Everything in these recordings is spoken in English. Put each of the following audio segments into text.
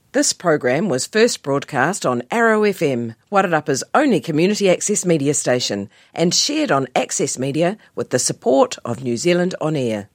This program was first broadcast on Arrow FM, Wairarapa's only community access media station, and shared on Access Media with the support of New Zealand On Air.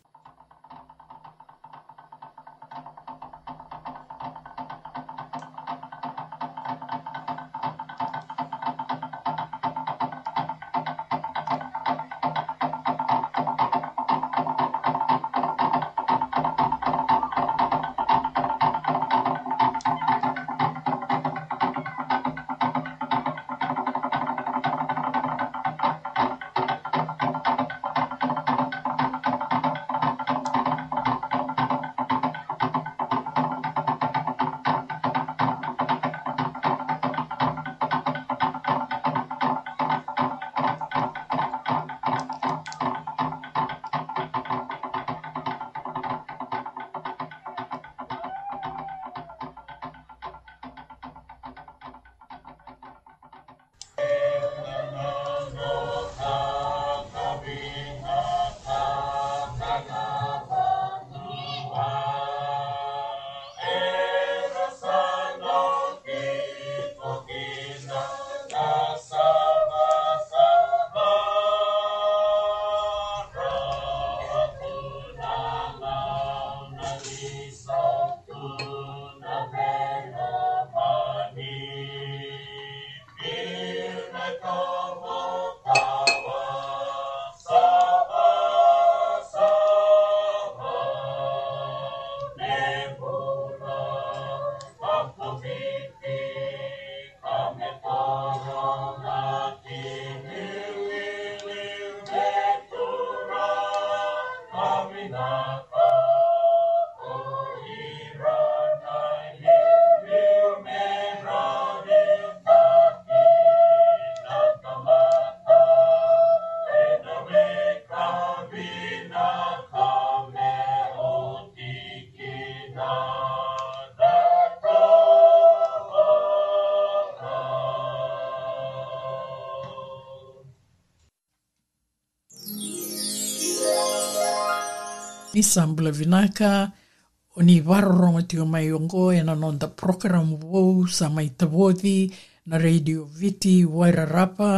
Ni Sambula Vinaka, o ni wararonga tio mai ongo e na nonda program wou sa mai tawodi na Radio Viti Wairarapa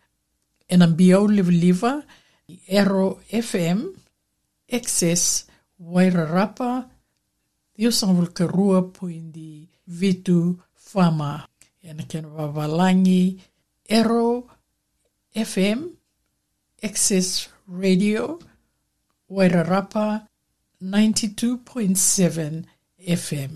e na biau liva Arrow FM Access Wairarapa Dio Sambula Karua puindi Vitu Fama e na kena wawalangi Arrow FM Access Radio Wairarapa 92.7 FM.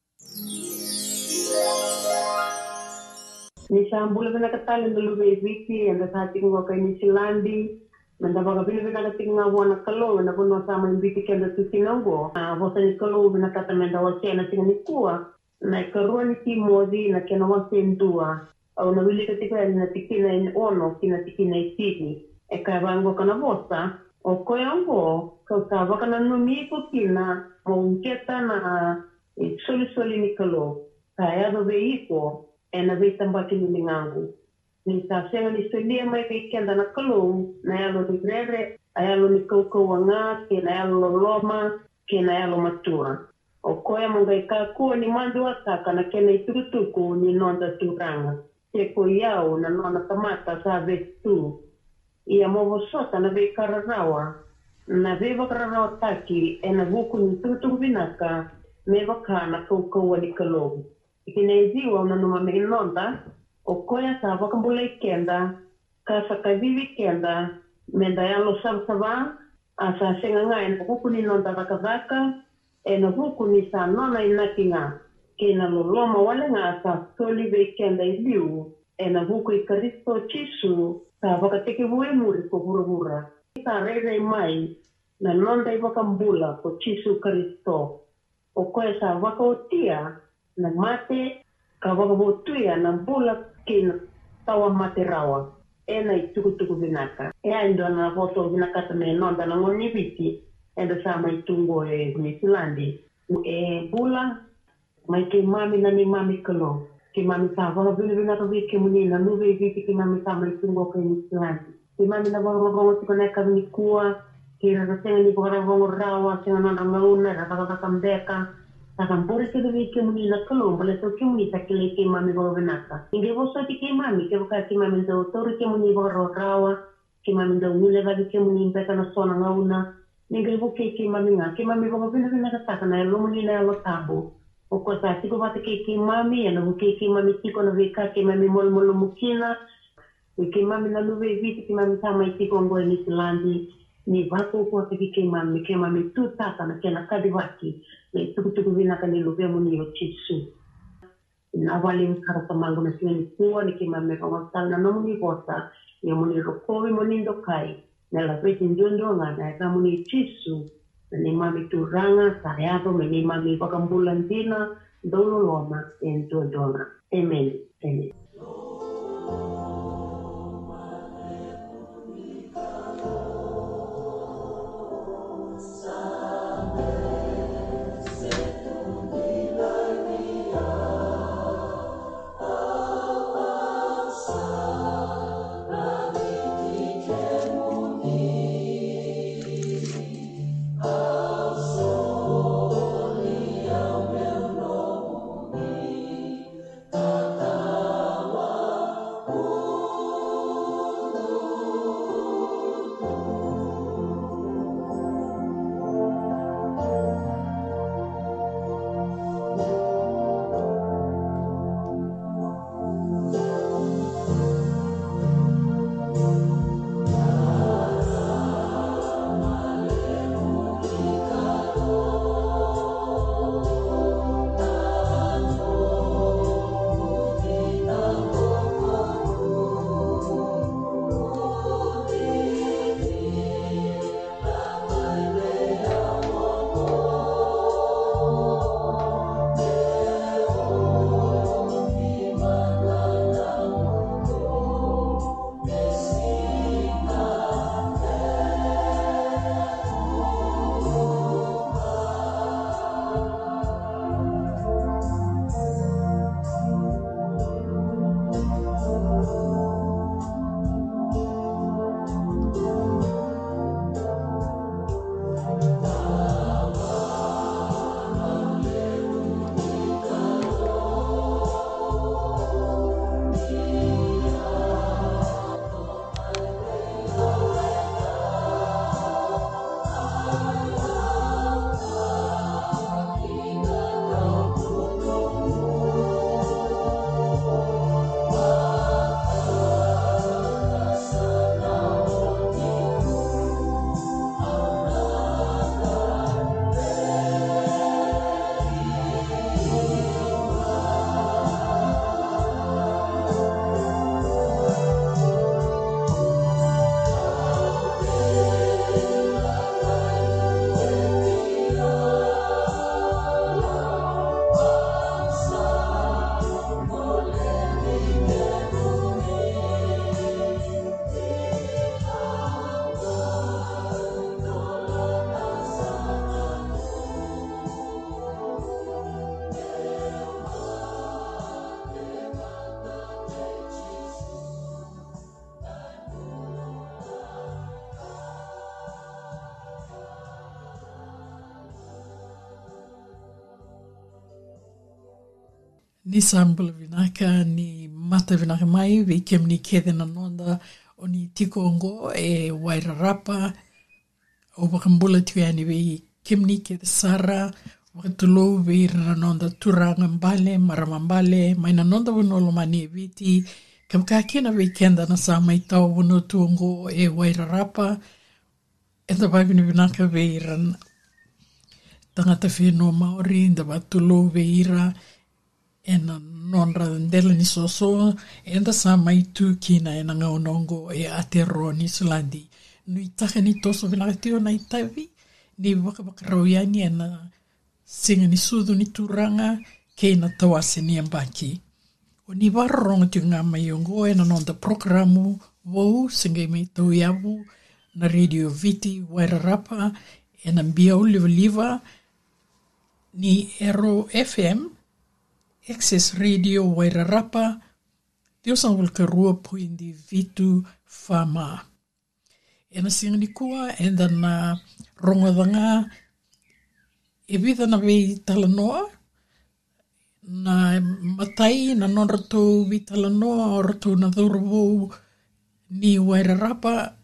Ni Sambula Vinakatali Nduluwe Viti and the Tating Waka New Zealand. Mandavaga Vinakating Wana Kalo and the Bono Sama in Viti Kenda Tusinongo. Vosa Kalo Vinakatamenda was Chena Tinganikua. Naikaroni Modi na Kena was in Dua. Au na Willi Katika and the Tikina in Ono, Kina Tikina City. Ekavango Kanavosa. O koyango ka wakana numi ko kina mo keta na soli ni kalo kaya do veiko ena veita mbaki ni ngangu ni sa senga ni solia mai kenda na kalo na yalo ni grere ayalo ni koko wanga ke na yalo loma ke na yalo matura o koya mo ngai ka ko ni mandu ataka na kena iturutuku ni nonda turanga te ko yao na nona kamata sa vetu ia movo sota na vei kararawa, na vei wakararawa taki e na vuku ni turutungu vinaka me waka na koukou wali kalogu. Iki nei ziwa una numa me inonda, o koya sa wakambula ikenda, ka sa kavivi kenda, menda yalo savsava, a sa senga ngai na vuku ni nonda vakavaka, e na vuku ni sa nona inakinga, ke na loloma wale nga sa soli vei kenda iliu, e na vuku i Karisto Chisu, sa wakateke vue muri ko hura-hura. Sa rere mai na nonda i wakambula ko Chisu Karisto. O koe sa wakaotia na mate ka wakabotuia na mbula kina tawa mate rawa. E na i tukutuku vinaka. E a indo na voto vinaka me nonda na ngoni viti e da sa mai tungo e New Zealand. E bula mai ke mami na ni mami kalo. Ke mami sa wakabilibina ka vike muni na nuve viti ke mami sa mai tungo ke New Zealand. Ke mami na wakarongo tiko neka vinikua, ke rarasenga ni wakarongo rawa, senga nana ngauna, rakakamdeka, Sakampore ke devi ke muni na kalom bale to ke muni takile ke mami go venaka. Inge vo so ke mami ke ka ke mami do tori ke muni go rawa ke mami do mule va ke muni peka na sona ngauna. Inge vo ke mami nga ke mami go vena ka taka na lo muni na lo tabo. O ko sa tiko va ke mami ana vo ke mami tiko na veka ke mami mol mukina. Ke mami na luve viti ke mami sama tiko ngo ni Silandi. Ni vako ko ke mami tu taka na ke na kadivaki. Le tuku vina ka ni luve muni o chisu. Na wale mkara samangu na siwani kuwa ni ke mami ka wasal na muni vota. Ni muni rokovi muni ndokai. Na la veti njondo nga na ka muni chisu. Na ni mami tu ranga sayato me ni mami wakambulantina dolo loma en tuandona. Amen. Amen. Ni sambula vinaka ni mata vinaka mai vi kem ni kede na nonda o ni tikongo e Wairarapa o wakambula tuani vi kem ni kede Sara wakatulo vi ranonda turanga mbale maramambale maina nonda wanolo mani e viti kamkakina vi kenda na sa mai tau wano tuongo e Wairarapa e da vavini vinaka vi ran tangata whino Maori da watulo vi ira ena nonra ndela ni soso enda sa mai tu kina ena ngaonongo e atero ni Silandi nui taka ni toso vinakatio na itavi ni wakaroiani ena singa ni sudu ni turanga ke na tawase ni ambaki o ni warronga tu ngā mai ongo ena nonda programu wau singa me tau iawu na Radio Viti Wairarapa ena mbia uliva ni Ero FM Access Radio Wairarapa, Dios ang walkarua po hindi vitu fama. Ena singa ni kua, enda na rongadanga, e vida na vei talanoa, na matai na non ratou vi talanoa o ratou na dhorvou ni Wairarapa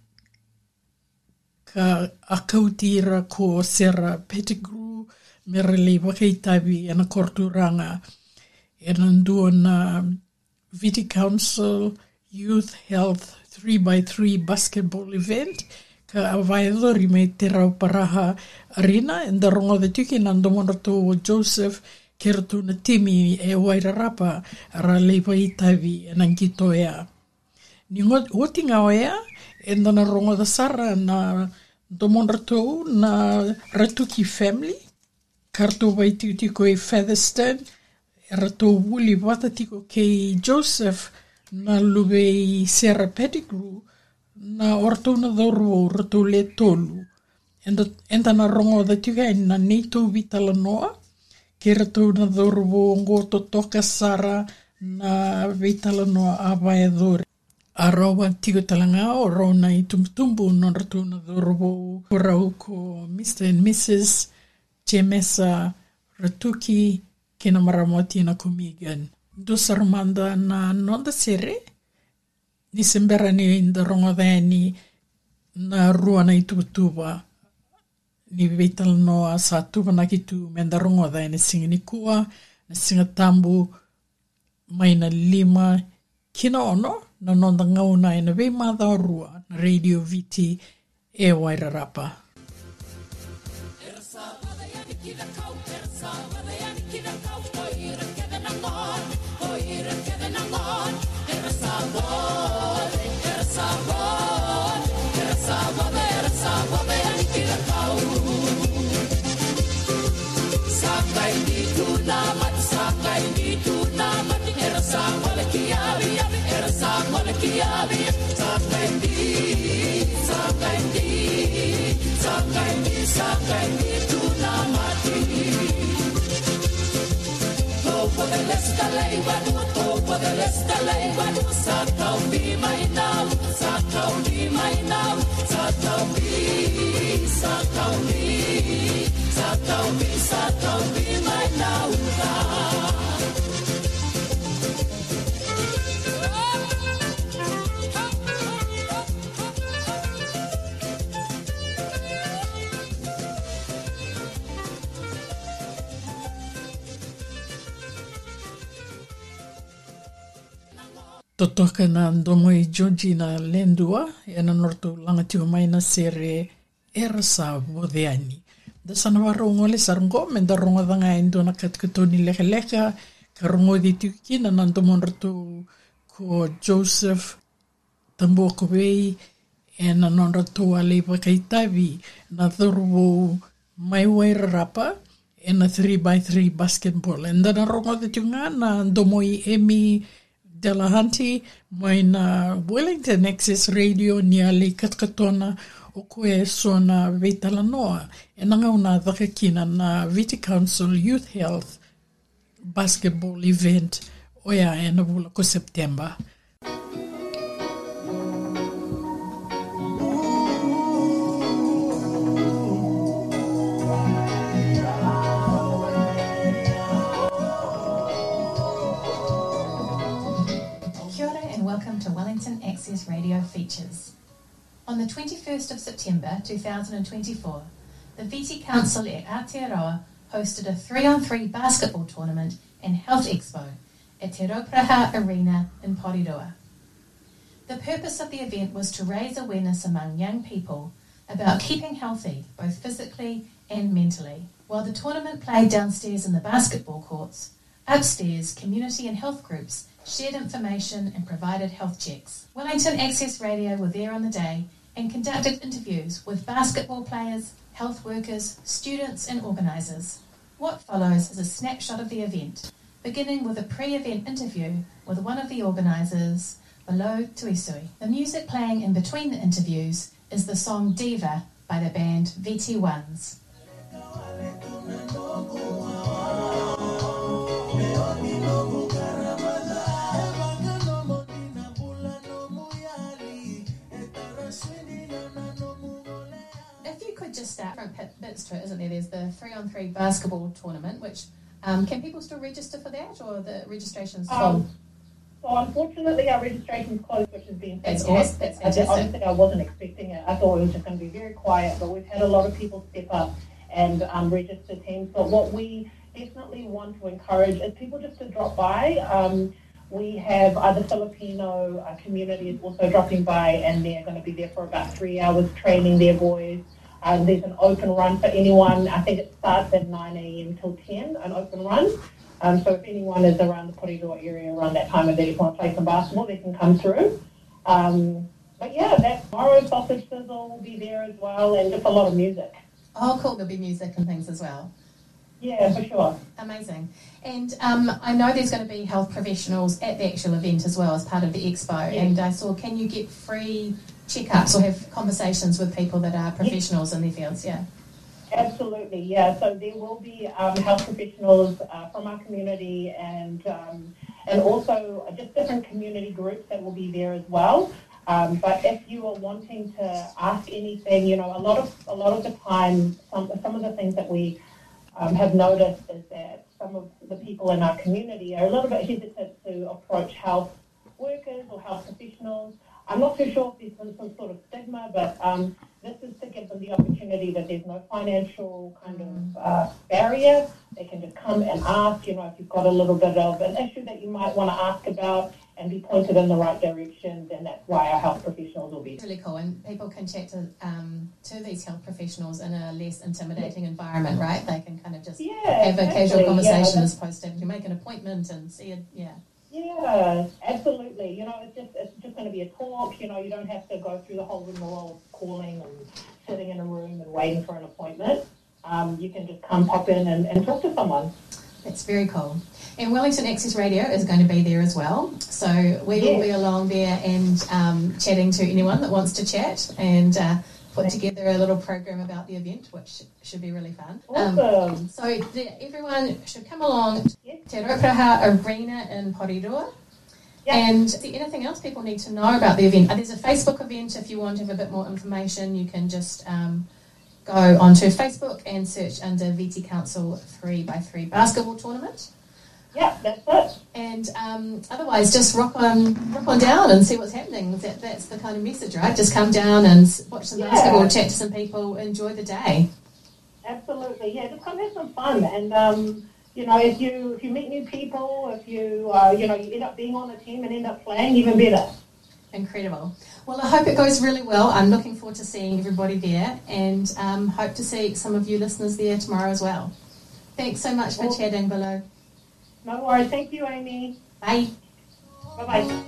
ka akautira ko Sarah Pettigrew me rele wakaitavi ana korturanga e nandua na Viti Council Youth Health 3x3 basketball event ka avaedori me te rauparaha arena and the rongo the tuki nandomo ratou Joseph ke ratu na timi e Wairarapa ara leipa itavi e nangito ea. Ni ngoti ngao ea e nana rongo da sara na domon ratou na ratuki family ka ratou vai tiko e Featherstone e ratou wuli wata tiko ke Joseph na luwe i Sarah Pettigrew na oratou na dhorwo ratou le tolu enda na rongo da tiko e na neito vitala noa ke ratou na dhorwo ngo to toka sara na vitala noa avaedori. A rawa tiko talanga o rona i tumtumbu no ratou na dhorwo rau ko Mr. and Mrs. Chemesa Ratuki kena maramoti na Comigan. Do sarmanda na nonda sere ni sembera ni inda rongo dhani na ruana i tuba ni vital noa sa tuba na kitu menda rongo dhani singa ni kua na singa tambu mai na 5 kina ono na nonda ngauna ina vei madha rua na Radio VT e Wairarapa. Totoka na ndomo i Georgina Lendua e na norto langa tiu mai na sere erasa vodheani. Da sana warongo le sarango men da rongo danga endo na katkatoni leka leka ka rongo di tuki na ndomo norto ko Joseph Tamboko Wei e na norto ale wakaitavi na dhorwo mai Wairarapa e na 3x3 basketball. E na rongo di tunga na ndomo i Emi Delahanty mai na Wellington Access Radio ni ale katkatona o koe so na veitala noa e nanga una dhakakina na Viti Council Youth Health Basketball Event oia e na vula ko September. Welcome to Wellington Access Radio Features. On the 21st of September 2024, the Viti Council at Aotearoa hosted a 3-on-3 basketball tournament and health expo at Te Raupraha Arena in Porirua. The purpose of the event was to raise awareness among young people about keeping healthy, both physically and mentally. While the tournament played downstairs in the basketball courts, upstairs community and health groups shared information and provided health checks. Wellington Access Radio were there on the day and conducted interviews with basketball players, health workers, students and organisers. What follows is a snapshot of the event, beginning with a pre-event interview with one of the organisers, Below Tuisui. The music playing in between the interviews is the song Diva by the band VT1s. If you could just start different bits to it, isn't there? There's the 3-on-3 basketball tournament, which can people still register for that, or the registration's full? So unfortunately our registration's closed, which has been fantastic. That's fantastic. Honestly, I wasn't expecting it. I thought it was just going to be very quiet, but we've had a lot of people step up and register teams. But what we definitely want to encourage is people just to drop by. We have the Filipino community is also dropping by, and they're going to be there for about 3 hours training their boys. There's an open run for anyone. I think it starts at 9 a.m. till 10, an open run. So if anyone is around the Porirua area around that time of day, if you want to play some basketball, they can come through. But yeah, that tomorrow sausage sizzle will be there as well, and just a lot of music. Oh, cool. There'll be music and things as well. Yeah, for sure. Amazing. And I know there's going to be health professionals at the actual event as well as part of the expo. Yes. And I saw, can you get free checkups or have conversations with people that are professionals in their fields? Yeah. Absolutely, yeah. So there will be health professionals from our community and also just different community groups that will be there as well. But if you are wanting to ask anything, you know, a lot of the time, some of the things that we have noticed is that some of the people in our community are a little bit hesitant to approach health workers or health professionals. I'm not too sure if there's some sort of stigma, but this is to give them the opportunity that there's no financial kind of barrier. They can just come and ask, you know, if you've got a little bit of an issue that you might want to ask about and be pointed in the right direction, then that's why our health professionals will be there. Really cool, and people can chat to these health professionals in a less intimidating environment, right? They can kind of just have a casual conversation as opposed to having to make an appointment and see it, Yeah, absolutely. You know, it's just going to be a talk. You know, you don't have to go through the whole rigmarole of calling and sitting in a room and waiting for an appointment. You can just come pop in and talk to someone. That's very cool. And Wellington Access Radio is going to be there as well. So we will be along there and chatting to anyone that wants to chat and put together a little program about the event, which should be really fun. Awesome. So everyone should come along to Te Rauparaha Arena in Porirua. Yep. And is there anything else people need to know about the event? There's a Facebook event. If you want to have a bit more information, you can just go onto Facebook and search under VT Council 3x3 Basketball Tournament. Yeah, that's it. And otherwise, just rock on down and see what's happening. That's the kind of message, right? Just come down and watch some basketball, chat to some people, enjoy the day. Absolutely, yeah. Just come have some fun, and you know, if you meet new people, if you you end up being on a team and end up playing, even better. Incredible. Well, I hope it goes really well. I'm looking forward to seeing everybody there, and hope to see some of you listeners there tomorrow as well. Thanks so much for chatting, Below. No worries. Thank you, Amy. Bye. Bye-bye.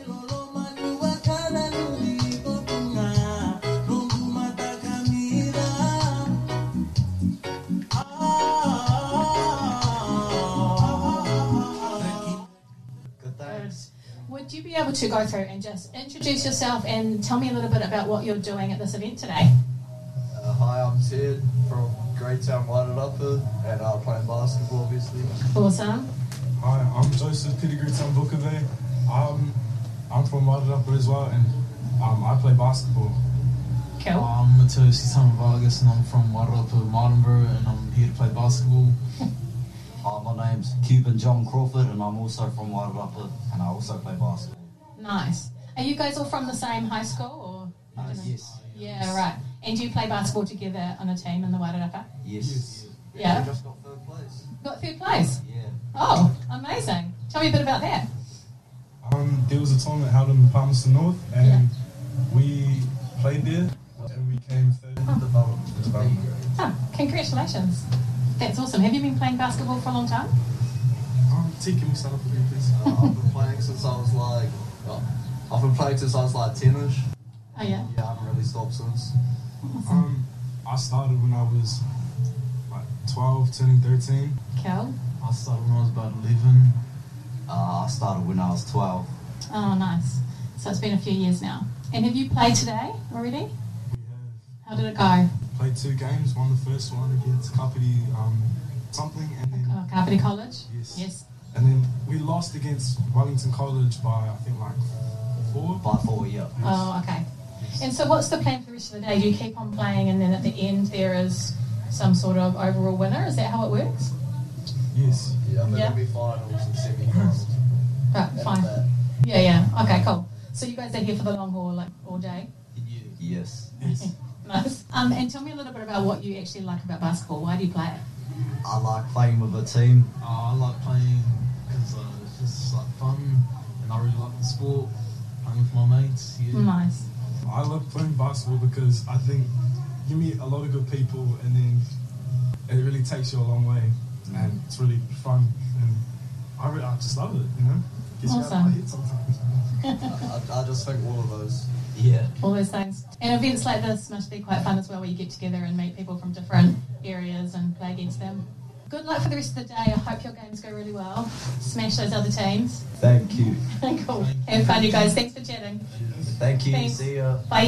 Would you be able to go through and just introduce yourself and tell me a little bit about what you're doing at this event today? Hi, I'm Ted from Greytown Wairarapa and playing basketball, obviously. Awesome. Hi, I'm Joseph Pettigrew Tambukave. I'm from Wairarapa as well, and I play basketball. Cool. I'm Mateo Sisama Vargas, and I'm from Wairarapa, Martinborough, and I'm here to play basketball. My name's Cuban John Crawford, and I'm also from Wairarapa, and I also play basketball. Nice. Are you guys all from the same high school? Or Yes. Yeah, right. And do you play basketball together on a team in the Wairarapa? Yes. Yeah. We just got third place. Got third place? Yeah. Oh, amazing. Tell me a bit about that. There was a tournament held in Palmerston North, and we played there, and we came third in development. Oh, congratulations. That's awesome. Have you been playing basketball for a long time? T, can we start off with you, please? I've been playing since I was like 10ish. Oh, yeah? Yeah, I haven't really stopped since. Awesome. I started when I was like 12, turning 13. Cool. I started when I was about 11. I started when I was 12. Oh, nice. So it's been a few years now. And have you played today already? We How did it go? played 2 games, won the first one against Kapiti something, and then... Kapiti College? Yes. And then we lost against Wellington College by, I think, like 4? By 4, yeah. Oh, okay. And so what's the plan for the rest of the day? Do you keep on playing and then at the end there is some sort of overall winner. Is that how it works? Yes. Yeah, but Yeah. there'll be finals and semi-finals. Right, fine. Yeah. Okay, cool. So you guys are here for the long haul, like all day? Yes. Nice. And tell me a little bit about what you actually like about basketball. Why do you play it? I like playing with a team. I like playing because it's just like fun, and I really like the sport. Playing with my mates. Yeah. Nice. I love playing basketball because I think you meet a lot of good people and then it really takes you a long way and it's really fun and I just love it, you know? Gets you out of my head sometimes. I just think all of those. Yeah. All those things. And events like this must be quite fun as well, where you get together and meet people from different areas and play against them. Good luck for the rest of the day. I hope your games go really well. Smash those other teams. Thank you. Cool. Have fun, you guys. Thanks for chatting. Thank you. Thanks. See ya. Bye.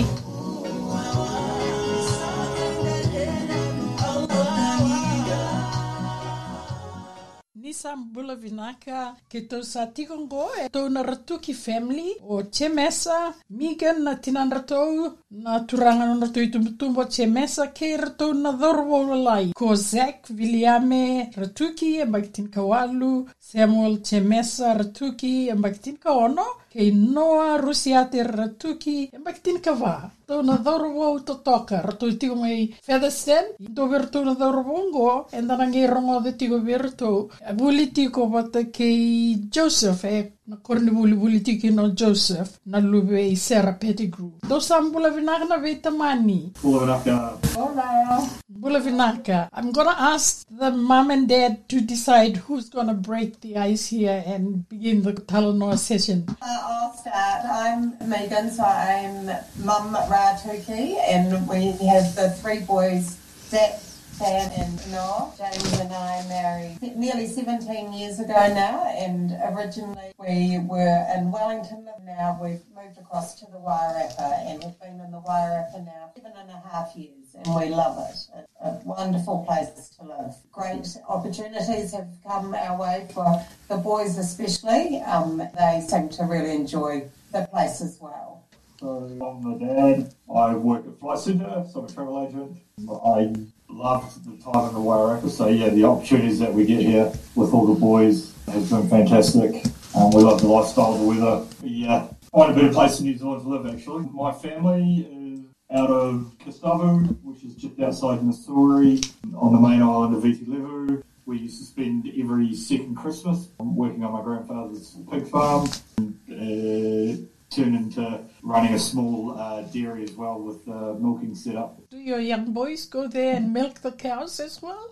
Nisa Mbula Vinaka ke tau sa tikongo e tau na Ratuki family o Chemesa, Megan na tinan ratou na turanga na ratou i tumutumbo Chemesa ke ratou na dhorwo lai. Ko Zach Viliame Ratuki e Makitin Kawalu, Samuel Chemesa Ratuki e Makitin Kaono, ke Noah Rusiate Ratuki e Makitin Kawa. Tau na dhorwo totoka, ratou i tikongo i Featherston, i tau ratou na dhorwo ngo, e nanangi rongo de tigo ratou. Buliti ko wata kei Joseph na korni buliti ki no Joseph na lube i Sarah Pettigrew. Do sam Bula Vinaka na vei tamani. Bula Vinaka. Hola. Bula Vinaka. I'm gonna ask the mom and dad to decide who's gonna break the ice here and begin the Talanoa session. I'll start. I'm Megan, so I'm Mum Ratuki, and we have the three boys, Zach, Sam and Noah. James and I married nearly 17 years ago now, and originally we were in Wellington. Now we've moved across to the Wairarapa, and we've been in the Wairarapa now 7.5 years, and we love it. It's a wonderful place to live. Great opportunities have come our way for the boys especially. They seem to really enjoy the place as well. So I'm the dad. I work at Flight Centre, so I'm a travel agent. I loved the time in the Wairarapa, so yeah, the opportunities that we get here with all the boys has been fantastic. We love the lifestyle, the weather. Yeah, quite a better place in New Zealand to live actually. My family is out of Kistavu, which is just outside Missouri, on the main island of Viti Levu. We used to spend every second Christmas working on my grandfather's pig farm. Turned into running a small dairy as well with milking set up. Do your young boys go there and milk the cows as well?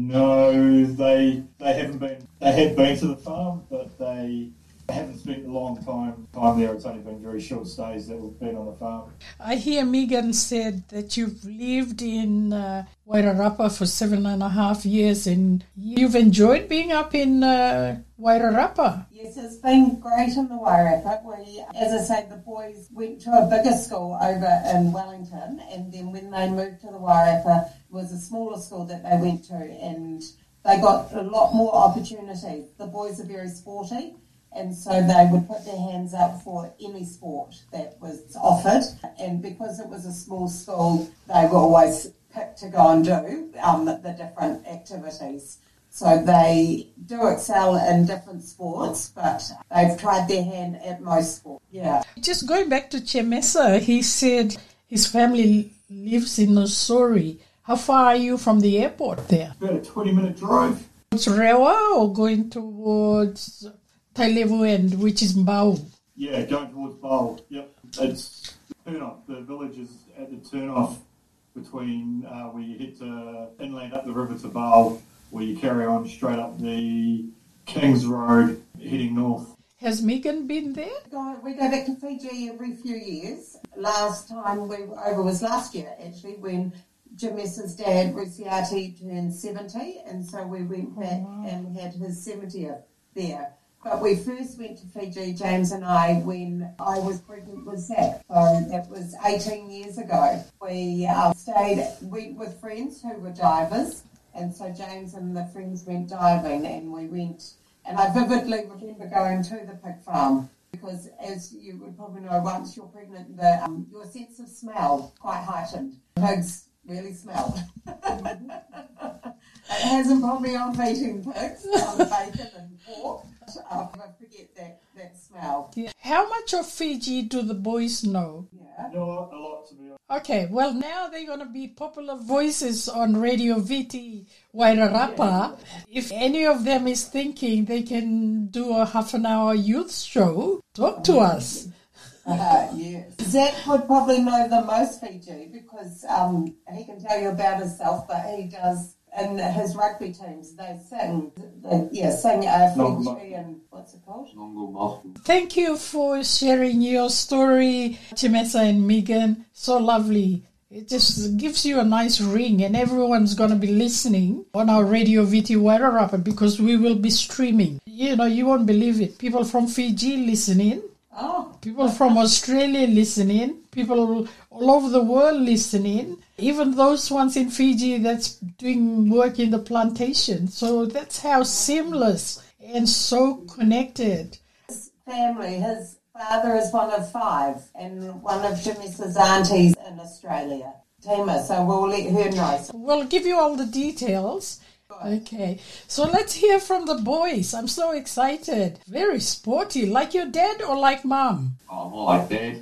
No, they haven't been. They have been to the farm, but they haven't spent a long time there. It's only been very short stays that we've been on the farm. I hear Megan said that you've lived in Wairarapa for 7.5 years and you've enjoyed being up in Wairarapa. Yes, it's been great in the Wairarapa. We, as I say, the boys went to a bigger school over in Wellington, and then when they moved to the Wairarapa, it was a smaller school that they went to, and they got a lot more opportunities. The boys are very sporty, and so they would put their hands up for any sport that was offered. And because it was a small school, they were always picked to go and do the different activities. So they do excel in different sports, but they've tried their hand at most sports. Yeah. Just going back to Chemesa, he said his family lives in Nosori. How far are you from the airport there? About a 20-minute drive. Towards Rewa or going towards Tailevu End, which is Mbau? Yeah, going towards Mbau. Yep. It's the turn-off. The village is at the turn-off between where you head to inland up the river to Mbau, where you carry on straight up the Kings Road heading north. Has Megan been there? We go back to Fiji every few years. Last time we were over was last year, actually, when Jamessa's dad, Rusiati, turned 70, and so we went back and had his 70th there. But we first went to Fiji, James and I, when I was pregnant with Zach. So that was 18 years ago. We went with friends who were divers, and so James and the friends went diving, and we went, and I vividly remember going to the pig farm, because as you would probably know, once you're pregnant, your sense of smell quite heightened. Pigs really smell. It hasn't put me off eating pigs, bacon and pork. I forget that smell. Yeah. How much of Fiji do the boys know? Yeah. You know what? A lot, to be honest. Okay, well, now they're going to be popular voices on Radio Viti Wairarapa. If any of them is thinking they can do a half an hour youth show, talk to us. Yes. Zach would probably know the most Fiji because he can tell you about himself, but he does, in his rugby teams, they sing Fiji and what's it called? Thank you for sharing your story, Timesa and Megan. So lovely. It just gives you a nice ring, and everyone's going to be listening on our Radio Viti Wairarapa because we will be streaming. You know, you won't believe it. People from Fiji listening. Oh. People from Australia listening, people all over the world listening, even those ones in Fiji that's doing work in the plantation. So that's how seamless and so connected. His family, his father is one of 5 and one of Timesa's aunties in Australia, Tima, so we'll let her know. We'll give you all the details. Okay, so let's hear from the boys. I'm so excited. Very sporty. Like your dad or like mum? Oh, more like Dad.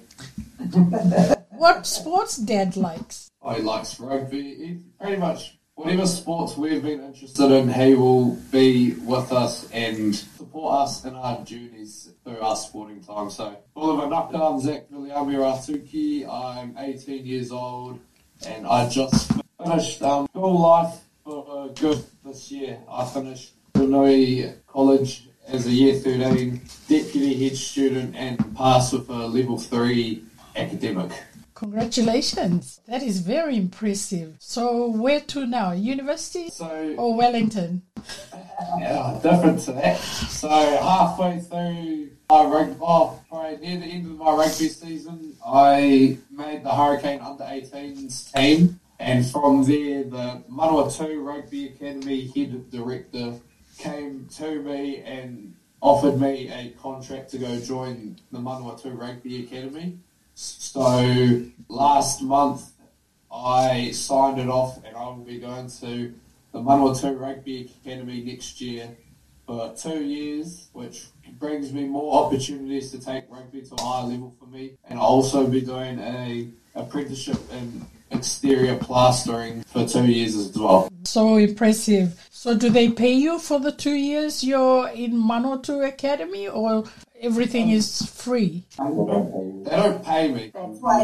What sports Dad likes? Oh, he likes rugby. He pretty much whatever sports we've been interested in, he will be with us and support us in our journeys through our sporting time. So, Oliver Naka, I'm Zach Viliami Ratuki. I'm 18 years old and I just finished school life for good this year. I finished Ranui College as a year 13 deputy head student and passed with a level 3 academic. Congratulations. That is very impressive. So where to now? University or Wellington? Yeah, different to that. So halfway through my probably near the end of my rugby season, I made the Hurricane Under-18s team. And from there, the Manawatu Rugby Academy head director came to me and offered me a contract to go join the Manawatu Rugby Academy. So last month, I signed it off and I will be going to the Manawatu Rugby Academy next year for 2 years, which brings me more opportunities to take rugby to a higher level for me. And I'll also be doing an apprenticeship in exterior plastering for 2 years as well. So impressive. So do they pay you for the 2 years you're in Manawatu Academy or everything is free? They don't pay me.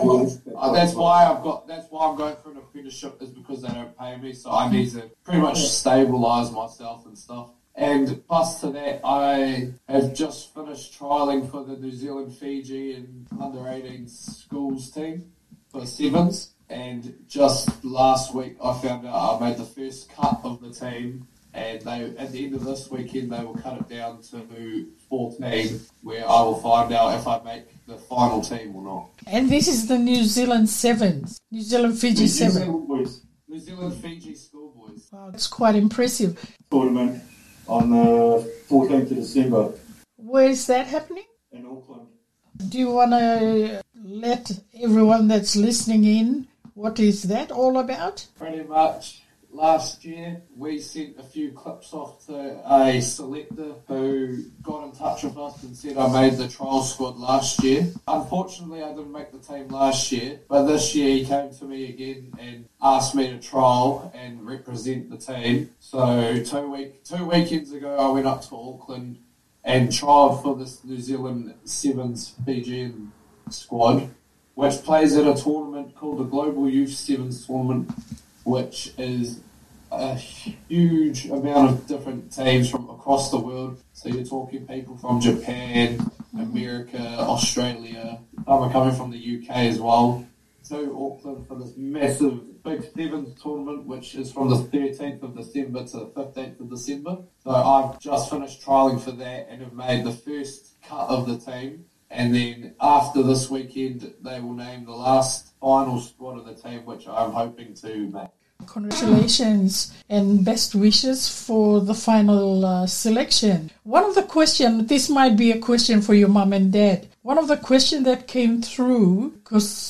That's why I'm going for an apprenticeship, is because they don't pay me. So I need to pretty much stabilise myself and stuff. And plus to that, I have just finished trialling for the New Zealand Fiji and under-18 schools team for sevens. And just last week, I found out I made the first cut of the team. And they, at the end of this weekend, they will cut it down to 14, where I will find out if I make the final team or not. And this is the New Zealand Sevens, New Zealand Fiji Sevens. New Zealand Fiji schoolboys. Wow, that's quite impressive. Tournament on the 14th of December. Where is that happening? In Auckland. Do you want to let everyone that's listening in, what is that all about? Pretty much. Last year, we sent a few clips off to a selector who got in touch with us and said I made the trial squad last year. Unfortunately, I didn't make the team last year, but this year he came to me again and asked me to trial and represent the team. So two weekends ago, I went up to Auckland and trialled for this New Zealand Sevens Fijian squad, which plays at a tournament called the Global Youth Sevens Tournament, which is a huge amount of different teams from across the world. So you're talking people from Japan, America, Australia. Some are coming from the UK as well. To Auckland for this massive Big Sevens tournament, which is from the 13th of December to the 15th of December. So I've just finished trialling for that and have made the first cut of the team. And then after this weekend, they will name the last final squad of the team, which I'm hoping to make. Congratulations and best wishes for the final selection. One of the questions, this might be a question for your mum and dad. One of the questions that came through, because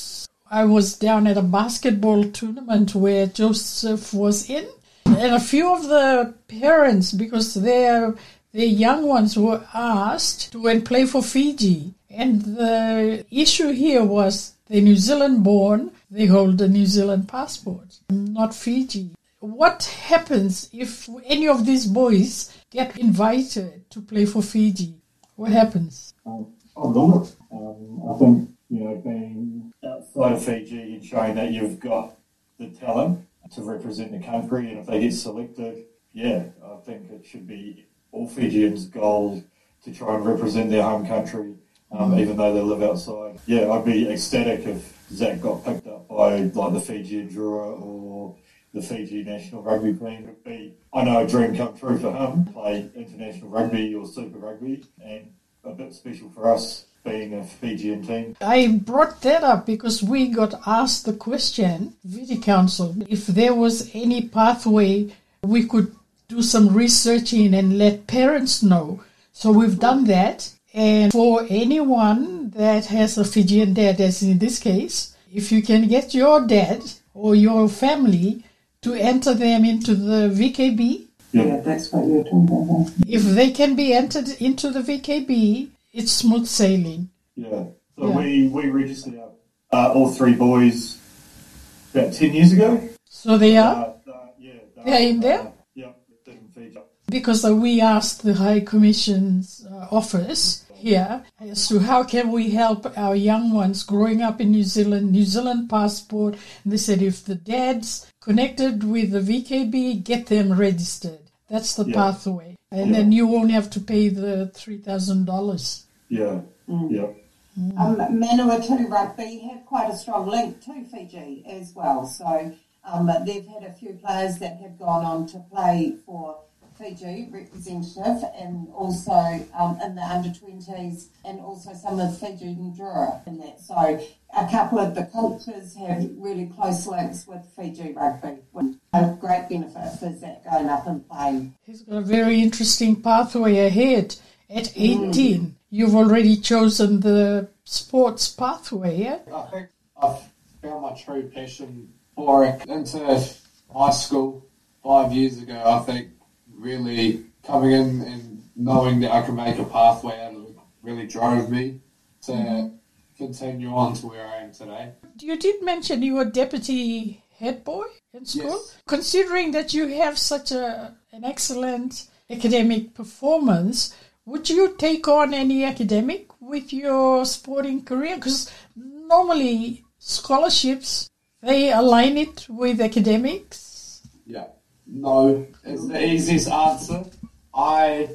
I was down at a basketball tournament where Joseph was in, and a few of the parents, because their young ones were asked to go and play for Fiji. And the issue here was they're New Zealand born, they hold a New Zealand passport, not Fiji. What happens if any of these boys get invited to play for Fiji? What happens? I'll do it. I think, being outside of Fiji and showing that you've got the talent to represent the country, and if they get selected, I think it should be all Fijians' goal to try and represent their home country, even though they live outside. Yeah, I'd be ecstatic if Zach got picked up by like the Fijian Drua or the Fiji national rugby team. It'd be, I know, a dream come true for him, play international rugby or Super Rugby, and a bit special for us being a Fijian team. I brought that up because we got asked the question, Viti Council, if there was any pathway we could do some researching and let parents know. So we've done that. And for anyone that has a Fijian dad, as in this case, if you can get your dad or your family to enter them into the VKB. Yeah, that's what you're talking about. If they can be entered into the VKB, it's smooth sailing. Yeah. So we registered all three boys about 10 years ago. So they are? They're in there? Yeah, they're in Fiji. Because we asked the High Commission's office here as to how can we help our young ones growing up in New Zealand passport. And they said if the dad's connected with the VKB, get them registered. That's the pathway. And then you won't have to pay the $3,000. Yeah, yeah. Manawatu Rugby have quite a strong link to Fiji as well. So they've had a few players that have gone on to play for Fiji representative, and also in the under-20s, and also some of Fiji and Drua in that. So a couple of the coaches have really close links with Fiji Rugby, with a great benefit for Zach going up and playing. He's got a very interesting pathway ahead. At 18, you've already chosen the sports pathway, yeah? I think I've found my true passion for it into high school 5 years ago. I think really coming in and knowing that I can make a pathway out of it really drove me to continue on to where I am today. You did mention you were deputy head boy in school. Yes. Considering that you have such an excellent academic performance, would you take on any academic with your sporting career? Because normally scholarships, they align it with academics. Yeah. No, it's the easiest answer. I'm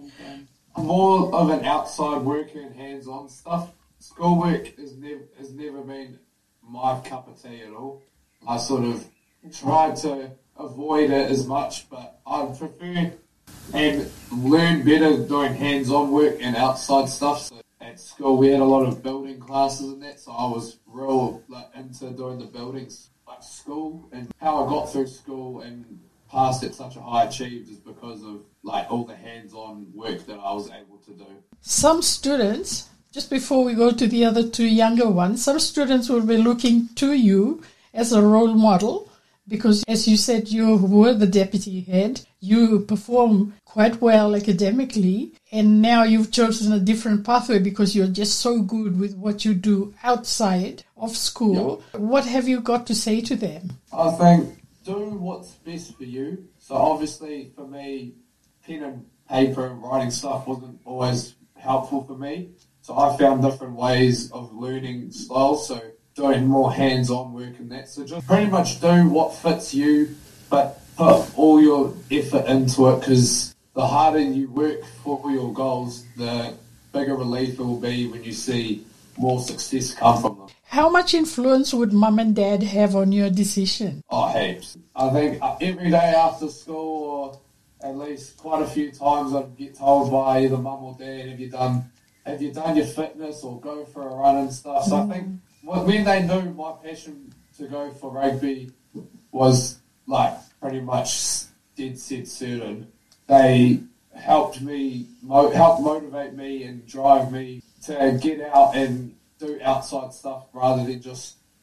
more of an outside worker and hands-on stuff. Schoolwork has never been my cup of tea at all. I sort of tried to avoid it as much, but I prefer and learn better doing hands-on work and outside stuff. So at school we had a lot of building classes and that, so I was real into doing the buildings like school, and how I got through school and passed at such a high achieved is because of all the hands-on work that I was able to do. Some students, just before we go to the other two younger ones, some students will be looking to you as a role model because, as you said, you were the deputy head, you perform quite well academically, and now you've chosen a different pathway because you're just so good with what you do outside of school. Yep. What have you got to say to them? I think do what's best for you. So obviously for me, pen and paper and writing stuff wasn't always helpful for me. So I found different ways of learning styles, so doing more hands-on work and that. So just pretty much do what fits you, but put all your effort into it, because the harder you work for your goals, the bigger relief it will be when you see more success come from them. How much influence would mum and dad have on your decision? Oh, heaps. I think every day after school, or at least quite a few times, I'd get told by either mum or dad, have you done your fitness or go for a run and stuff. So I think when they knew my passion to go for rugby was pretty much dead set certain, they helped motivate me and drive me to get out and do outside stuff rather than just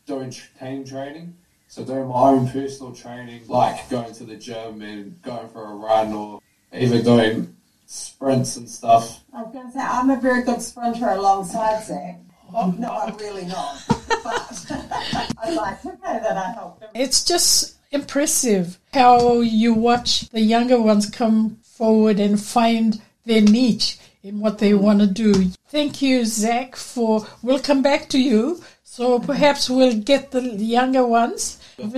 doing team training. So doing my own personal training, like going to the gym and going for a run or even doing sprints and stuff. I was going to say, I'm a very good sprinter alongside Zach. No, I'm really not. But I'd like to say that I helped him. It's just impressive how you watch the younger ones come forward and find their niche in what they want to do. Thank you, Zach, we'll come back to you. So perhaps we'll get the younger ones.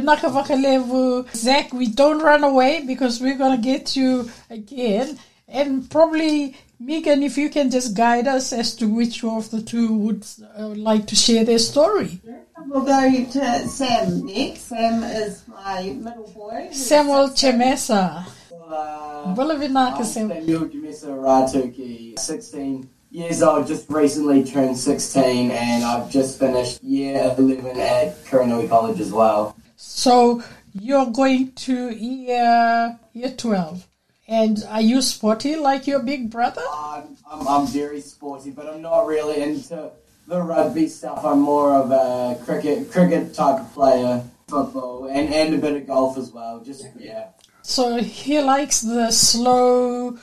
Zach, we don't run away because we're going to get you again. And probably, Megan, if you can just guide us as to which of the two would like to share their story. We'll go to Sam next. Sam is my middle boy. Samuel Chemesa. I'm Samuel Chemesa Ratuki, 16 years old, just recently turned 16, and I've just finished year 11 at Karanui College as well. So you're going to year 12. And are you sporty like your big brother? I'm very sporty, but I'm not really into the rugby stuff. I'm more of a cricket type of player, football, and a bit of golf as well. Just, yeah. So he likes the slow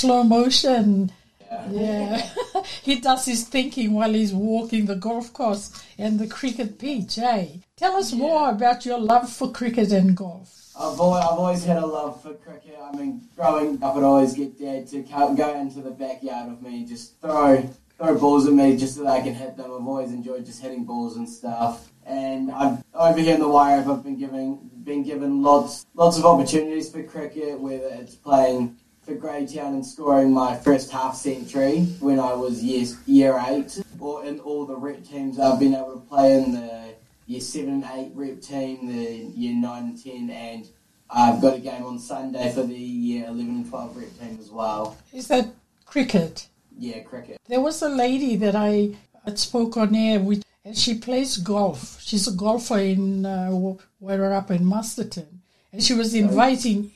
motion. Yeah. He does his thinking while he's walking the golf course and the cricket pitch, eh? Tell us more about your love for cricket and golf. I've always had a love for cricket. I mean, growing up, I'd always get Dad to go into the backyard with me, just throw balls at me just so that I can hit them. I've always enjoyed just hitting balls and stuff. And over here in the Wairarapa, I've been given lots of opportunities for cricket, whether it's playing for Greytown and scoring my first half century when I was year 8, or in all the rep teams I've been able to play in the year 7 and 8 rep team, the year 9 and 10, and I've got a game on Sunday for the year 11 and 12 rep team as well. Is that cricket? Yeah, cricket. There was a lady that I spoke on air with, and she plays golf. She's a golfer in Wairarapa in Masterton. And she was inviting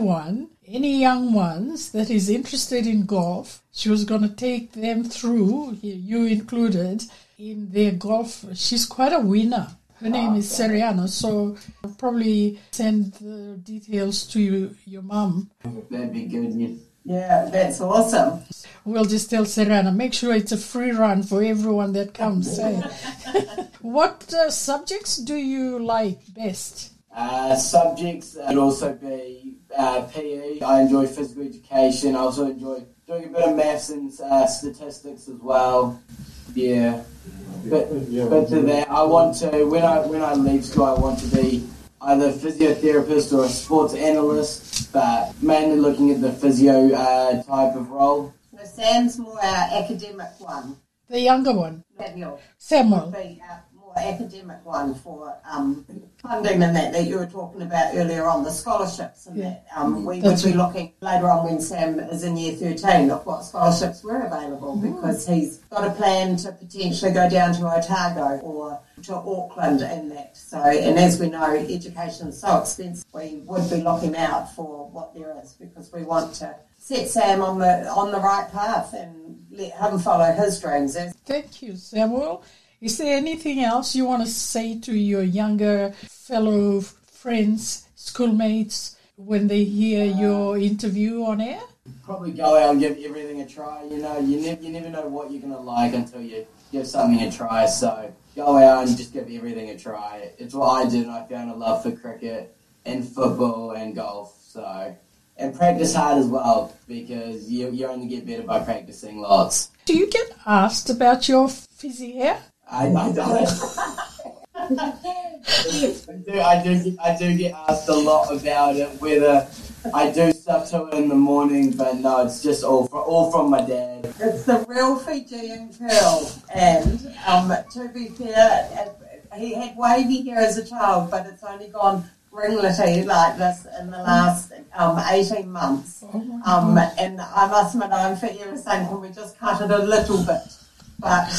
any young ones that is interested in golf. She was going to take them through, you included, in their golf. She's quite a winner. Her name is Seriana, so I'll probably send the details to your mum. That'd be good, yeah, that's awesome. We'll just tell Seriana, make sure it's a free run for everyone that comes. What subjects do you like best? Subjects would also be PE. I enjoy physical education. I also enjoy doing a bit of maths and statistics as well. Yeah. But to that, I want to, when I leave school, I want to be either a physiotherapist or a sports analyst, but mainly looking at the physio type of role. So Sam's more our academic one. The younger one? Samuel. Would be our more academic one for funding and that you were talking about earlier on, the scholarships and that. We would be looking later on when Sam is in year 13 of what scholarships were available because he's got a plan to potentially go down to Otago or to Auckland and that. So, and as we know, education is so expensive, we would be looking out for what there is because we want to set Sam on the right path and let him follow his dreams. Thank you, Samuel. Is there anything else you want to say to your younger fellow friends, schoolmates, when they hear your interview on air? Probably go out and give everything a try. You know, you never know what you're going to like until you give something a try. So go out and just give everything a try. It's what I did, and I found a love for cricket and football and golf. So, and practice hard as well because you only get better by practicing lots. Do you get asked about your fizzy hair? I don't. I do get asked a lot about it, whether I do stuff to it in the morning, but no, it's just all from my dad. It's the real Fijian curl, and to be fair, he had wavy hair as a child, but it's only gone ringlety like this in the last 18 months. And I must admit, I'm forever saying, can we just cut it a little bit? But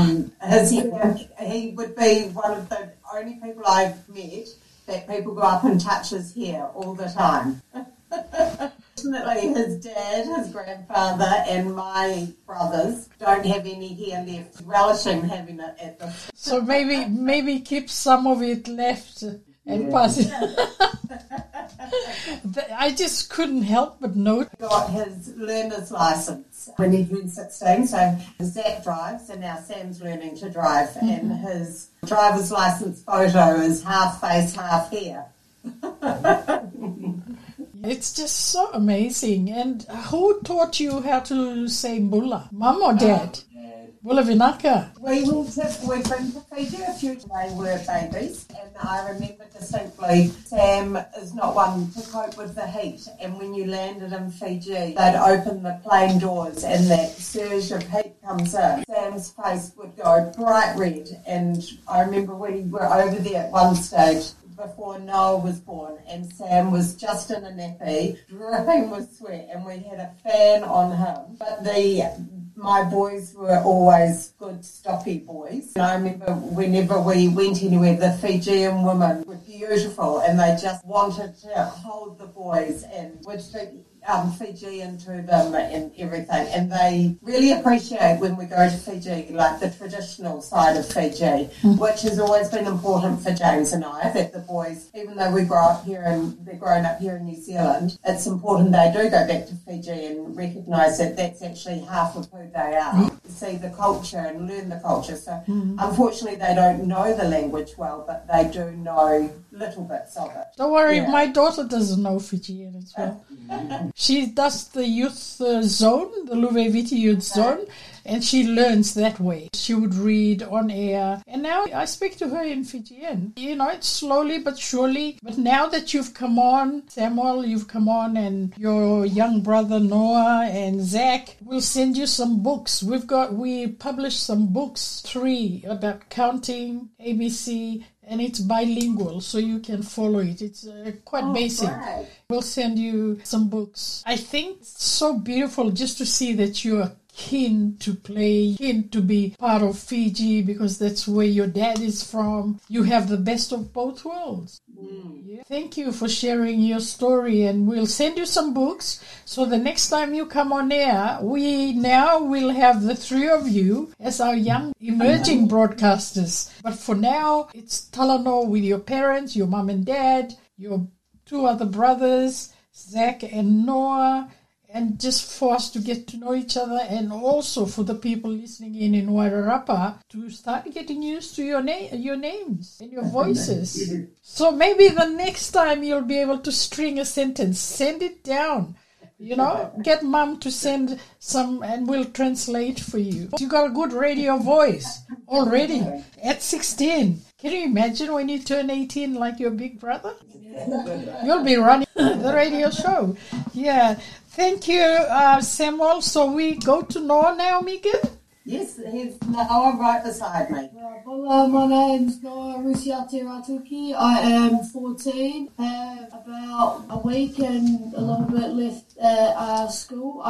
he would be one of the only people I've met that people go up and touch his hair all the time. Fortunately, his dad, his grandfather, and my brothers don't have any hair left, relishing having it at this. So maybe keep some of it left and pass it. I just couldn't help but note. Got his learner's license when he turned 16, so Zach drives, and now Sam's learning to drive, and his driver's license photo is half face, half hair. It's just so amazing. And who taught you how to say Mbula? Mum or Dad? Bula Vinaka. We've been to Fiji a few times. They were babies, and I remember distinctly Sam is not one to cope with the heat, and when you landed in Fiji, they'd open the plane doors and that surge of heat comes in. Sam's face would go bright red, and I remember we were over there at one stage before Noah was born, and Sam was just in a nappy, dripping with sweat, and we had a fan on him. But my boys were always good, stocky boys. And I remember whenever we went anywhere, the Fijian women were beautiful, and they just wanted to hold the boys and would speak Fijian to them and everything. And they really appreciate when we go to Fiji, like the traditional side of Fiji, which has always been important for James and I, that the boys, even though we grow up here and they're growing up here in New Zealand, it's important they do go back to Fiji and recognise that that's actually half of who they are. See the culture and learn the culture. So unfortunately they don't know the language well, but they do know little bits of it. Don't worry, my daughter doesn't know Fijian as well. She does the youth zone, the Luveviti youth zone, and she learns that way. She would read on air, and now I speak to her in Fijian. You know, it's slowly but surely. But now that you've come on, Samuel, you've come on, and your young brother Noah and Zach will send you some books. We published some books, 3 about counting, ABC, and it's bilingual, so you can follow it. It's quite basic. Great. We'll send you some books. I think it's so beautiful just to see that you are keen to play, keen to be part of Fiji, because that's where your dad is from. You have the best of both worlds. Yeah. Thank you for sharing your story, and we'll send you some books. So the next time you come on air, we now will have the 3 of you as our young emerging broadcasters. But for now, it's Talanoa with your parents, your mum and dad, your 2 other brothers, Zach and Noah, and just for us to get to know each other, and also for the people listening in Wairarapa to start getting used to your names and your voices. So maybe the next time you'll be able to string a sentence. Send it down. You know, get mum to send some and we'll translate for you. You got a good radio voice already at 16. Can you imagine when you turn 18 like your big brother? You'll be running the radio show. Yeah. Thank you, Samuel. So we go to Noah now, Megan? Yes, he's Noah right beside me. My name's Noah Rusiate Ratuki. I am 14. I have about a week and a little bit left at school.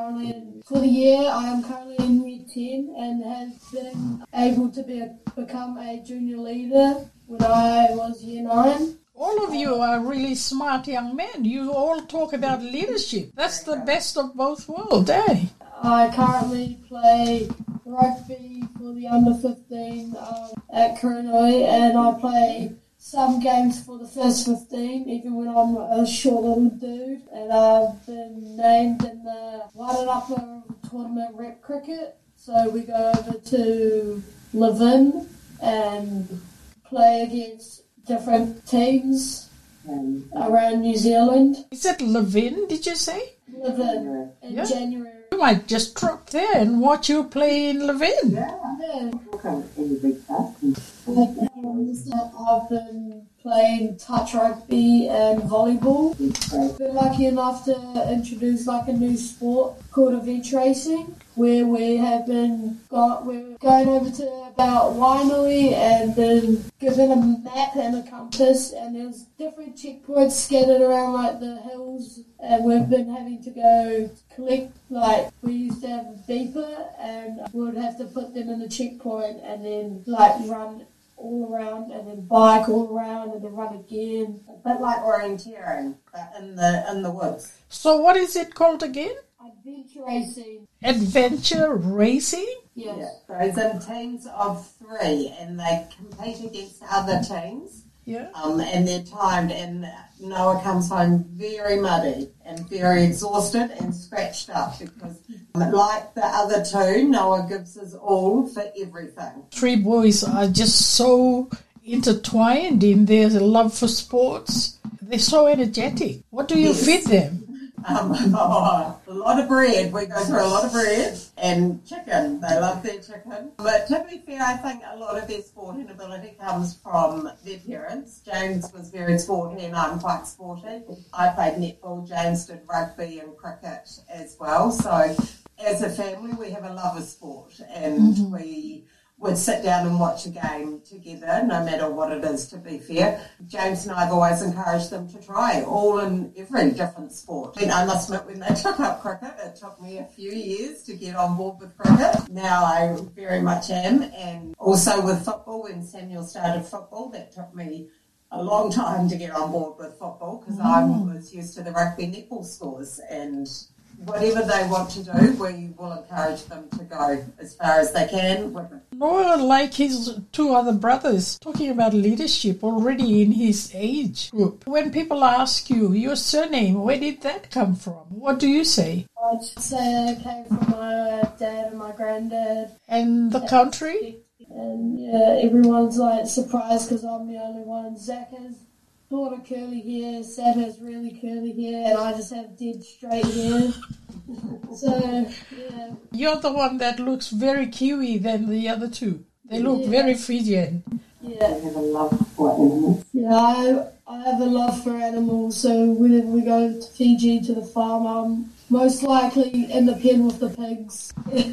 For the year, I am currently in year 10 and have been able to become a junior leader when I was year 9. All of you are really smart young men. You all talk about leadership. That's the best of both worlds, eh? I currently play rugby for the under 15 at Kuranui, and I play some games for the first 15, even when I'm a short little dude. And I've been named in the Wairarapa tournament rep cricket. So we go over to Levin and play against different teams around New Zealand. Is it Levin, did you say? Levin in January. You might just drop there and watch you play in Levin. Yeah. I've been playing touch rugby and volleyball. Been lucky enough to introduce like a new sport called event racing, where we're going over to about Wainui and been given a map and a compass, and there's different checkpoints scattered around like the hills, and we've been having to go collect, like we used to have a beeper and we would have to put them in the checkpoint and then like run all around and then bike all around and then run again. A bit like orienteering, but in the woods. So what is it called again? Adventure racing. Adventure racing? Yes. Yeah, those in teams of 3 and they compete against other teams. Yeah. And they're timed, and Noah comes home very muddy and very exhausted and scratched up because, like the other 2, Noah gives his all for everything. 3 boys are just so intertwined in their love for sports. They're so energetic. What do you feed them? A lot of bread. We go through a lot of bread and chicken. They love their chicken. But to be fair, I think a lot of their sporting ability comes from their parents. James was very sporty and I'm quite sporty. I played netball. James did rugby and cricket as well. So as a family, we have a love of sport and we would sit down and watch a game together, no matter what it is, to be fair. James and I have always encouraged them to try all in every different sport. And I must admit, when they took up cricket, it took me a few years to get on board with cricket. Now I very much am. And also with football, when Samuel started football, that took me a long time to get on board with football because I was used to the rugby netball scores, and whatever they want to do, we will encourage them to go as far as they can with it. Noah, like his 2 other brothers, talking about leadership already in his age group. When people ask you, your surname, where did that come from? What do you say? I'd say it came from my dad and my granddad. And the country? And yeah, everyone's like surprised because I'm the only one. Zach has sort of curly hair, Sam has really curly hair, and I just have dead straight hair. So, yeah. You're the one that looks very Kiwi than the other 2. They look very Fijian. Yeah. I have a love for animals. Yeah, I have a love for animals, so whenever we go to Fiji to the farm, I'm most likely in the pen with the pigs.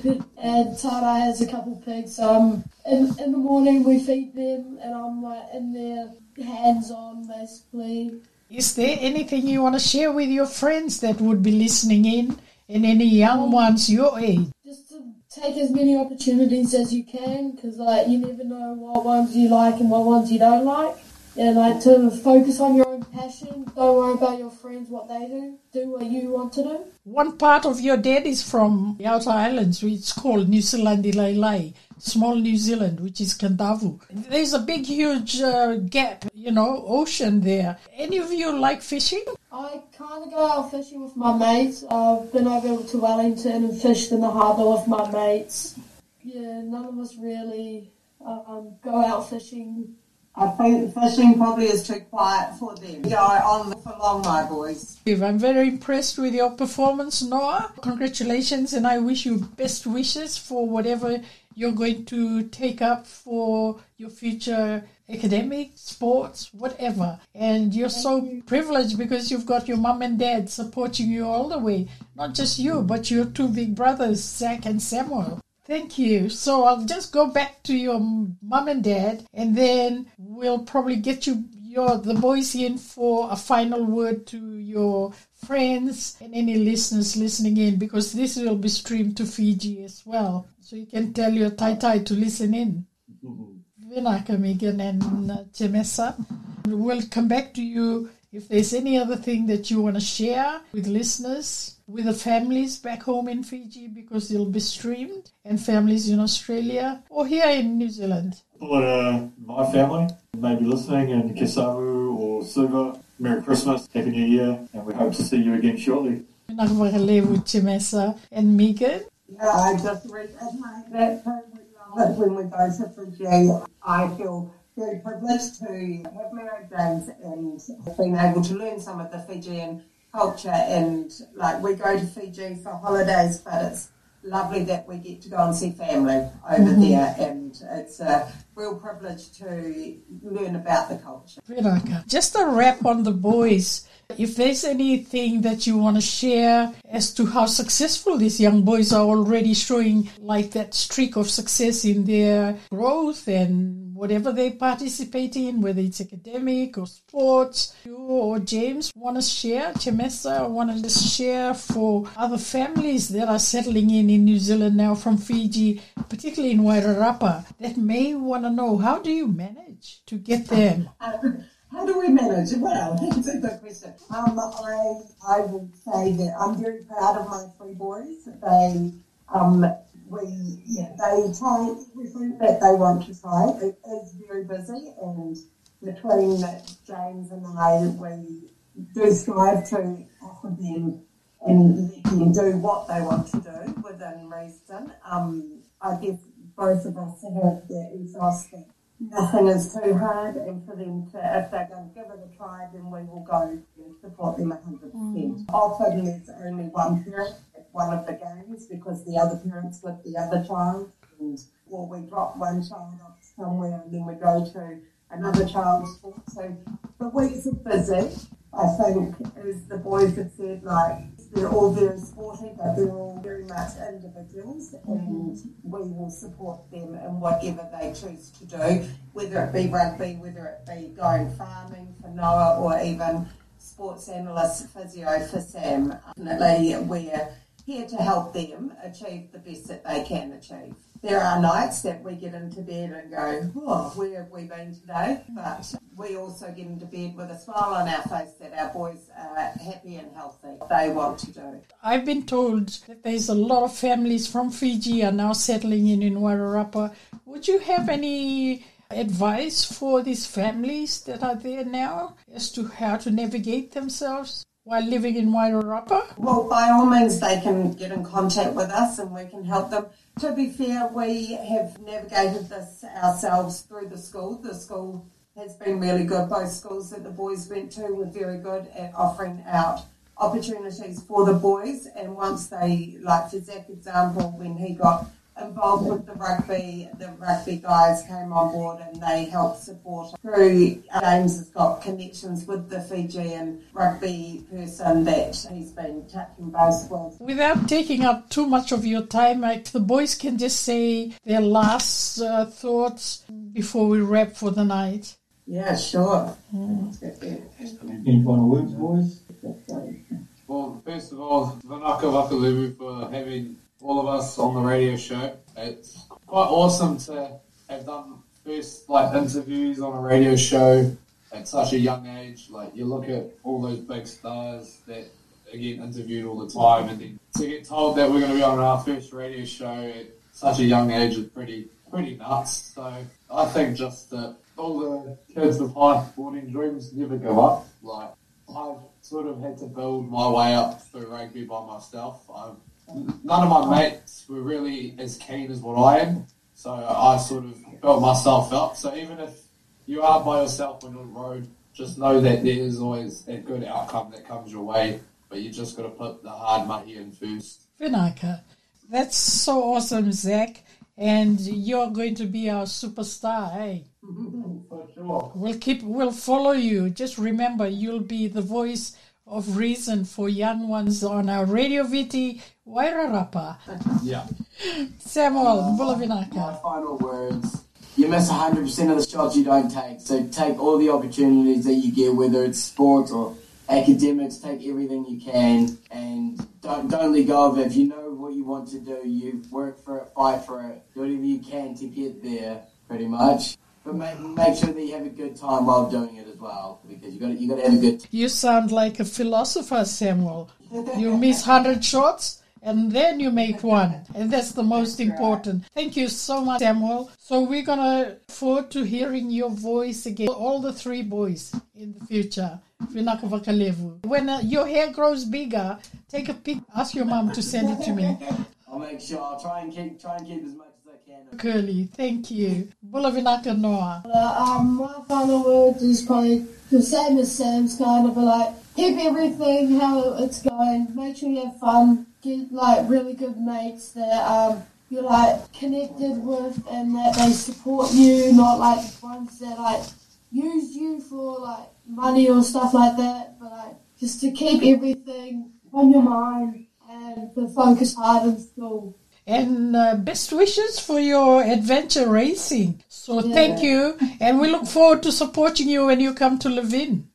And Tara has a couple pigs, so in the morning we feed them, and I'm like in there hands-on basically. Is there anything you want to share with your friends that would be listening in, and any young ones your age? Just to take as many opportunities as you can, because like you never know what ones you like and what ones you don't like. And like to focus on your own passion. Don't worry about your friends, what they do. Do what you want to do. One part of your dad is from the outer islands, which is called New Zealand Lai, small New Zealand, which is Kandavu. There's a big, huge gap, ocean there. Any of you like fishing? I kind of go out fishing with my mates. I've been over to Wellington and fished in the harbour with my mates. Yeah, none of us really go out fishing. I think fishing probably is too quiet for them. Go on for long, my boys. I'm very impressed with your performance, Noah. Congratulations, and I wish you best wishes for whatever you're going to take up for your future academic, sports, whatever. And you're so privileged because you've got your mum and dad supporting you all the way. Not just you, but your 2 big brothers, Zach and Samuel. Thank you. So I'll just go back to your mum and dad, and then we'll probably get the boys in for a final word to your friends and any listeners listening in, because this will be streamed to Fiji as well. So you can tell your tai-tai to listen in. Vinaka, Megan and Temesa. We'll come back to you if there's any other thing that you want to share with listeners, with the families back home in Fiji, because it'll be streamed, and families in Australia or here in New Zealand. For my family, maybe listening in Kesavu or Suva, Merry Christmas, Happy New Year, and we hope to see you again shortly. Temesa and Megan. Yeah, I just reiterate that when we go to Fiji, I feel very privileged to have married James and been able to learn some of the Fijian culture, and like we go to Fiji for holidays, but it's lovely that we get to go and see family over there, and it's a real privilege to learn about the culture. Just a wrap on the boys. If there's anything that you want to share as to how successful these young boys are already showing, like that streak of success in their growth and whatever they participate in, whether it's academic or sports, or James want to share, Chemesa, want to share for other families that are settling in New Zealand now from Fiji, particularly in Wairarapa, that may want to know, how do you manage to get them? How do we manage? Well, that's a good question. I will say that I'm very proud of my three boys. They try everything that they want to try. It is very busy, and between James and I, we do strive to offer them and let them do what they want to do within reason. I guess both of us have the ethos that nothing is too hard, and for them to, if they're going to give it a try, then we will go and support them 100%. Often there's only one parent at one of the games because the other parent's with the other child, or we drop one child off somewhere and then we go to another child's sport. So the weeks are busy. I think, as the boys have said, they're all very sporty, but they're all very much individuals, and we will support them in whatever they choose to do, whether it be rugby, whether it be going farming for Noah, or even sports analyst physio for Sam. Definitely, we're here to help them achieve the best that they can achieve. There are nights that we get into bed and go, oh, where have we been today? But we also get into bed with a smile on our face that our boys are happy and healthy. They want to do. I've been told that there's a lot of families from Fiji are now settling in Wairarapa. Would you have any advice for these families that are there now as to how to navigate themselves while living in Wairarapa? Well, by all means, they can get in contact with us and we can help them. To be fair, we have navigated this ourselves through the school. The school has been really good. Both schools that the boys went to were very good at offering out opportunities for the boys. And once they, like for Zach's example, when he got involved with the rugby guys came on board and they helped support through. James has got connections with the Fijian rugby person that he's been touching base with. Without taking up too much of your time, the boys can just say their last thoughts before we wrap for the night. Yeah, sure. Any final words, boys? Well, first of all, Vanaka Wakalubu for having all of us on the radio show. It's quite awesome to have done first interviews on a radio show at such a young age. You look at all those big stars that are getting interviewed all the time, and then to get told that we're going to be on our first radio show at such a young age is pretty nuts. So I think just that all the kids with high sporting dreams never give up. I've sort of had to build my way up through rugby by myself. None of my mates were really as keen as what I am, so I sort of built myself up. So even if you are by yourself on the road, just know that there is always a good outcome that comes your way, but you just got to put the hard mahi in first. Vinaka, that's so awesome, Zach, and you're going to be our superstar, eh? For sure. We'll follow you. Just remember, you'll be the voice of reason for young ones on our Radio Viti Wairarapa. Yeah. Samuel, Bulavinaka. My final words. You miss 100% of the shots you don't take. So take all the opportunities that you get, whether it's sports or academics, take everything you can and don't let go of it. If you know what you want to do, you work for it, fight for it, do whatever you can to get there, pretty much. But make sure that you have a good time while doing it as well, because you got to have a good time. You sound like a philosopher, Samuel. You miss 100 shots and then you make one, and that's the most important. Thank you so much, Samuel. So we're going to look forward to hearing your voice again, all the three boys in the future. When your hair grows bigger, take a pic, ask your mum to send it to me. I'll make sure. I'll try and keep as much as I can. Curly, thank you. Bulavinaka Noah. My final words is probably the same as Sam's, kind of keep everything how it's going. Make sure you have fun. Get really good mates that you're connected with and that they support you, not the ones that use you for money or stuff like that, but just to keep everything on your mind and to focus hard in school. and best wishes for your adventure racing. So thank you, and we look forward to supporting you when you come to Levin.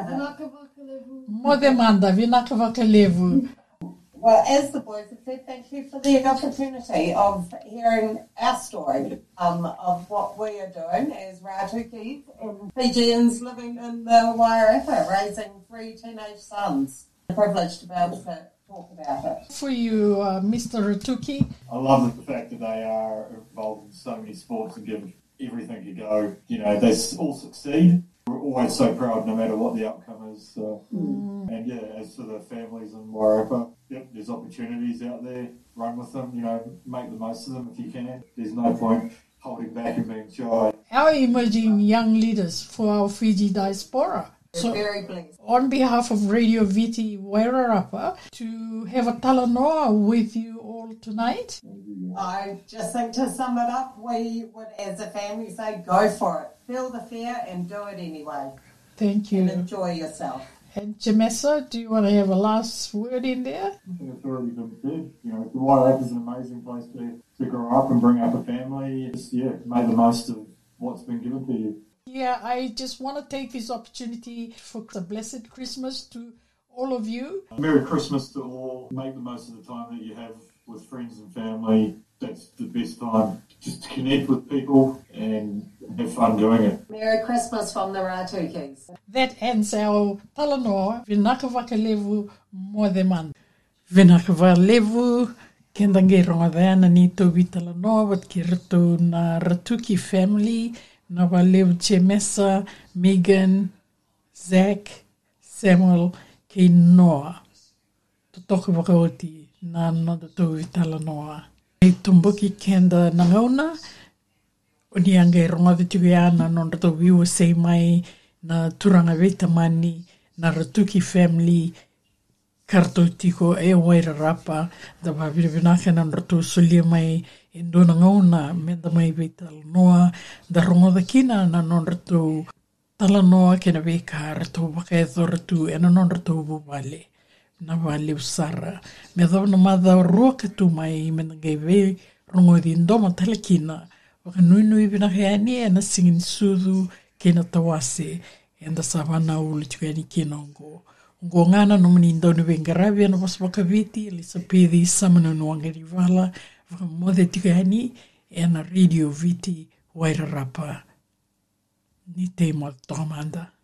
Modemanda, vinaka vakalevu. Well, as the boys have said, thank you for the opportunity of hearing our story of what we are doing as Ratukis and Fijians living in the Wairarapa, raising 3 teenage sons. I'm privileged to be able to talk about it. For you, Mr. Ratuki. I love the fact that they are involved in so many sports and give everything a go. You know, they all succeed. We're always so proud no matter what the outcome is. And yeah, as for the families in Wairarapa, there's opportunities out there. Run with them, you know, make the most of them if you can. There's no point holding back and being shy. Our emerging young leaders for our Fiji diaspora. So, very blessed. On behalf of Radio Viti Wairarapa, to have a talanoa with you all tonight. I just think to sum it up, we would as a family say, go for it. Feel the fear and do it anyway. Thank you. And enjoy yourself. And Jamesa, do you want to have a last word in there? I think it's already been said. You know, the Wairarapa is an amazing place to grow up and bring up a family. Just, make the most of what's been given to you. Yeah, I just want to take this opportunity for a blessed Christmas to all of you. Merry Christmas to all. Make the most of the time that you have with friends and family. That's the best time just to connect with people and have fun doing it. Merry Christmas from the Ratukis. That ends our talanoa. Vinaka vakalevu modemanda. Vinaka vakalevu. Kenda ngai rongadana ni tobi talanoa wat ki ratu na Ratuki family. Na valeu Jamesa, Megan, Zach, Samuel, ki Noah. Totoku wakaoti na noda tobi talanoa. E tumbuki kenda nangauna. Oni angai ronga vitu ana non rato viu sei mai na turanga veta mani na Ratuki family kartotiko e Wairarapa da vavirvinaka na rato sulia mai e dona ngauna me da mai veta noa da ronga da kina na non rato talanoa kena veka rato wakaeto rato e na non rato bubale na vale usara me da na mada roka tu mai me ngai ve rongo di ndoma talakina waka nui vina heani e na singin sudu kena tawase e da savana ulu tuani kinongo ngo ngana no mani ndoni vengaravia no waswakaviti elisa pedi samana no angarivala waka mode tuani e na Radio Viti Wairarapa ni te mo tomanda.